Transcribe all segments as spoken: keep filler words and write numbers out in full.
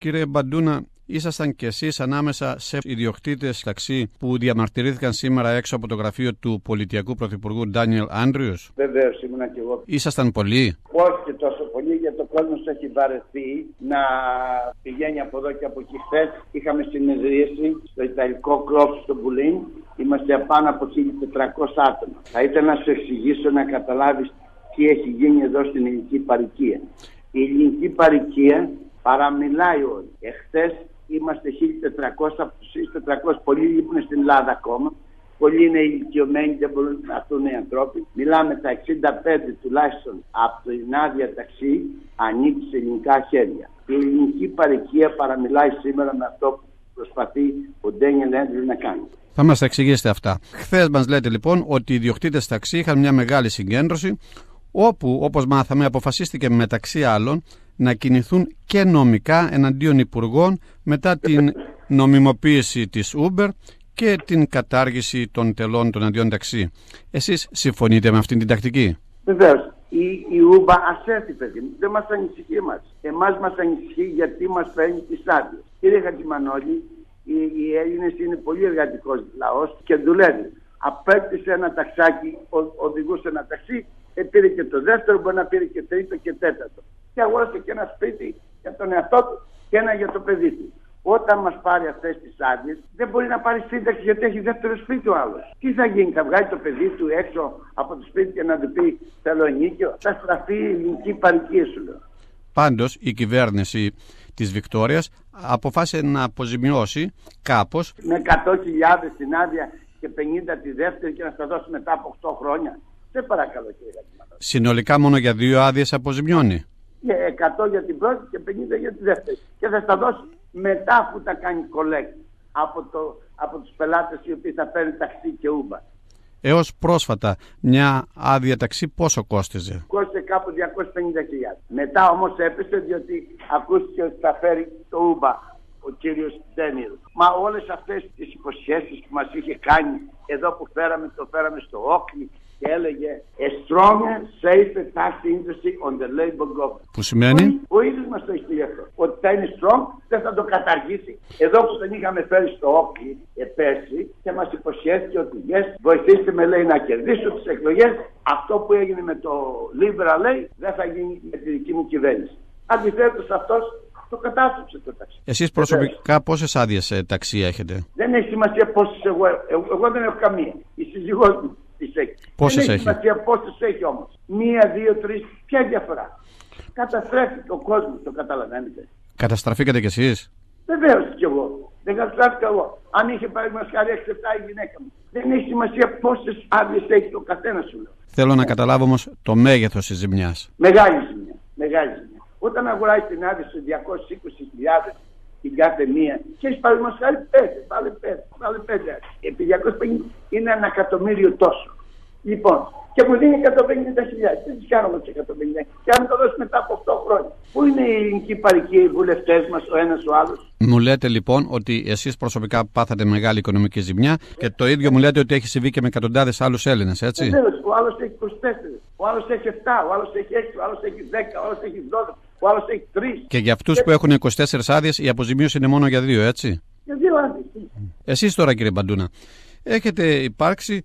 Κύριε Μπαντούνα, ήσασταν κι εσείς ανάμεσα σε ιδιοκτήτες ταξί που διαμαρτυρήθηκαν σήμερα έξω από το γραφείο του πολιτιακού πρωθυπουργού Ντάνιελ Άντριους? Βεβαίως, ήμουνα κι εγώ. Ήσασταν πολλοί? Όχι και τόσο πολύ, γιατί ο κόσμος έχει βαρεθεί να πηγαίνει από εδώ και από εκεί. Χθες είχαμε συνεδρίαση στο Ιταλικό Κλόφ στο Μπουλίν. Είμαστε πάνω από χίλια τετρακόσια άτομα. Θα ήθελα να σου εξηγήσω να καταλάβεις τι έχει γίνει εδώ στην ελληνική παροικία. Η ελληνική παροικία παραμιλάει όλοι. Εχθές είμαστε χίλια τετρακόσια, από τους χίλια τετρακόσια πολλοί λείπουν στην Ελλάδα ακόμα. Πολλοί είναι ηλικιωμένοι, δεν μπορούν να έρθουν οι ανθρώποι. Μιλάμε τα εξήντα πέντε τουλάχιστον από την άδεια ταξί ανήκει σε ελληνικά χέρια. Η ελληνική παροικία παραμιλάει σήμερα με αυτό που προσπαθεί ο Ντάνιελ Άντριους να κάνει. Θα μας τα εξηγήσετε αυτά. Χθες μας λέτε λοιπόν ότι οι ιδιοκτήτες ταξί είχαν μια μεγάλη συγκέντρωση, όπου, όπως μάθαμε, αποφασίστηκε μεταξύ άλλων να κινηθούν και νομικά εναντίον υπουργών μετά την νομιμοποίηση της Uber και την κατάργηση των τελών των αντιών ταξί. Εσείς συμφωνείτε με αυτήν την τακτική? Βεβαίως. Η, η Uber ασέρθη, παιδί μου. Δεν μας ανησυχεί εμάς. Εμάς μας ανησυχεί γιατί μας παίρνει τις άδειες. Κύριε Χατζημανόλη, οι, οι Έλληνες είναι πολύ εργατικός λαός και δουλεύει. Απέκτησε ένα ταξάκι, ο, οδηγούσε ένα ταξί, πήρε και το δεύτερο, μπορεί να πήρε και τρίτο και τέταρτο. Και αγόρασε και ένα σπίτι για τον εαυτό του και ένα για το παιδί του. Όταν μας πάρει αυτές τις άδειες, δεν μπορεί να πάρει σύνταξη γιατί έχει δεύτερο σπίτι ο άλλος. Τι θα γίνει, θα βγάλει το παιδί του έξω από το σπίτι και να του πει θέλω ενίκιο? Θα στραφεί η ελληνική παροικία, σου λέω. Πάντως η κυβέρνηση της Βικτόριας αποφάσισε να αποζημιώσει κάπως με εκατό χιλιάδες την άδεια και πενήντα τη δεύτερη και να στα δώσει μετά από οκτώ χρόνια. Σε παρακαλώ, κύριε Γατζημανόλη. Συνολικά μόνο για δύο άδειες αποζημιώνει? Και εκατό για την πρώτη και πενήντα για τη δεύτερη. Και θα στα δώσει μετά που τα κάνει collect από, το, από τους πελάτες οι οποίοι θα παίρνουν ταξί και Uber. Έως πρόσφατα μια άδεια ταξί πόσο κόστιζε? Κόστιζε κάπου διακόσιες πενήντα χιλιάδες. Μετά όμως έπεσε διότι ακούστηκε ότι θα φέρει το Uber ο κύριος Ντάνιελ. Μα όλες αυτές τις υποσχέσεις που μας είχε κάνει εδώ που φέραμε, το φέραμε στο Όκλι και έλεγε a stronger, safer tax industry on the labor government. Που σημαίνει? Ο ίδιος μας το έχει πει αυτό. Ότι θα είναι strong, δεν θα το καταργήσει. Εδώ που τον είχαμε φέρει στο Όκλι ε, πέρσι και μας υποσχέθηκε ότι yes, βοηθήστε με, λέει, να κερδίσω τις εκλογές. Αυτό που έγινε με το Liberal, λέει, δεν θα γίνει με τη δική μου κυβέρνηση. Αντιθέτως αυτός το κατάστρεψε το ταξί. Εσείς προσωπικά πόσες άδειες ε, ταξί έχετε? Δεν έχει σημασία πόσες εγώ, εγώ, εγώ δεν έχω καμία. Η σύζυγός μου τις έχει. Πόσες δεν έχει? έχει σημασία πόσες έχει όμως. Μία, δύο, τρεις, ποια διαφορά? Καταστρέφει ο κόσμος, το καταλαβαίνετε. Καταστραφήκατε κι εσείς? Βεβαίως κι εγώ. Δεν καταστράφηκα εγώ. Αν είχε παραδείγματος χάρη έξι επτά η γυναίκα μου. Δεν έχει σημασία πόσες άδειες έχει το καθένα, σου λέω. Θέλω να καταλάβω όμως το μέγεθος της ζημιάς. Μεγάλη ζημιά. Μεγάλη ζημιά. Όταν αγοράζει την άδεια σε διακόσιες είκοσι χιλιάδες την κάθε μία και έχει παραδείγματος χάρη πέντε, πάλι πέντε, πάλι πέντε. Επί διακόσιες πενήντα είναι ένα εκατομμύριο τόσο. Λοιπόν, και μου δίνει εκατόν πενήντα χιλιάδες. Τι τις κάνω με τις εκατόν πενήντα? Και αν το δώσει μετά από οκτώ χρόνια. Πού είναι η ελληνική παροικία, οι βουλευτές μας, ο ένας ο άλλος? Μου λέτε λοιπόν ότι εσείς προσωπικά πάθατε μεγάλη οικονομική ζημιά και το ίδιο μου λέτε ότι έχει συμβεί και με εκατοντάδες άλλους Έλληνες, έτσι? Βεβαίως, ο άλλος έχει είκοσι τέσσερα, ο άλλος έχει επτά, ο άλλος έχει έξι, ο άλλος έχει δέκα, ο άλλος έχει δώδεκα, ο άλλος έχει τρία. Και για αυτούς και... που έχουν είκοσι τέσσερις άδειες η αποζημίωση είναι μόνο για δύο, έτσι? Για δύο άδειες. Εσείς τώρα, κύριε Μπαντούνα, έχετε υπάρξει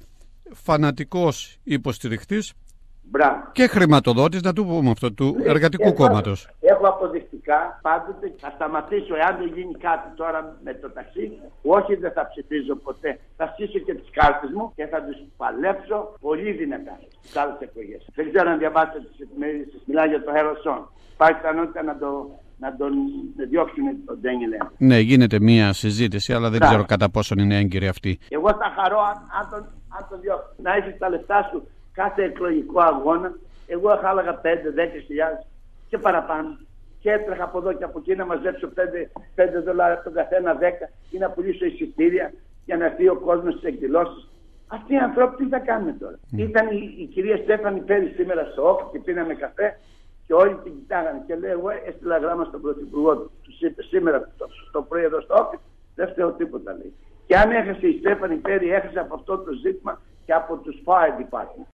φανατικός υποστηρικτής Μπράβο. και χρηματοδότης, να του πούμε αυτό, του ε, Εργατικού ε, Κόμματος. Έχω αποδεικτικά πάντοτε. Θα σταματήσω εάν δεν γίνει κάτι τώρα με το ταξί. Όχι, δεν θα ψηφίζω ποτέ. Θα στήσω και τις κάρτες μου και θα τους παλέψω πολύ δυνατά στις άλλες εκλογές. Δεν ξέρω αν διαβάσετε τις εφημερίδες, μιλάει για το Herald. Υπάρχει πιθανότητα να το. να τον διώξουν τον Ντάνιελ. Ναι, γίνεται μία συζήτηση, αλλά δεν Μπράβο. ξέρω κατά πόσον είναι έγκυρη αυτή. Εγώ θα χαρώ αν, αν τον, αν τον διώξουν. Να έχεις τα λεφτά σου κάθε εκλογικό αγώνα. Εγώ θα έλεγα πέντε με δέκα χιλιάδες και παραπάνω. Και έτρεχα από εδώ και από εκεί να μαζέψω πέντε δολάρια από τον καθένα, δέκα ή να πουλήσω εισιτήρια για να έρθει ο κόσμος στις εκδηλώσεις. Αυτοί οι άνθρωποι τι θα κάνουν τώρα? Mm. Ήταν η, η κυρία Στέφανη Πέρι σήμερα στο ΟΚ και πίναμε καφέ. Και όλοι την κοιτάγανε και λέει: εγώ έστειλα γράμμα στον πρωθυπουργό του. Του είπε σήμερα το, το πρωί εδώ στο όφης, δεν φταίω τίποτα, λέει. Και αν έχασε η Στέφανη Πέρι, έχασε από αυτό το ζήτημα και από τους Fire Department.